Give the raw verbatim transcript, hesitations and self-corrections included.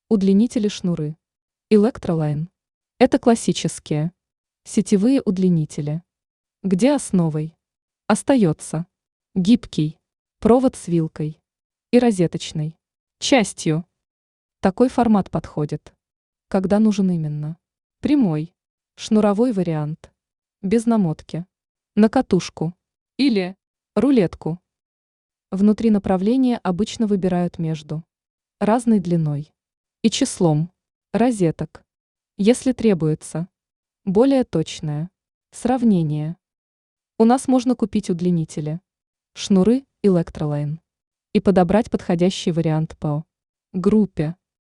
Удлинители шнуры. Electroline. Это классические сетевые удлинители, где основой остается гибкий провод с вилкой и розеточной частью. Такой формат подходит, когда нужен именно прямой шнуровой вариант, без намотки, на катушку или рулетку. Внутри направления обычно выбирают между разной длиной и числом розеток, если требуется более точное сравнение. У нас можно купить удлинители, шнуры Electroline и подобрать подходящий вариант по группе.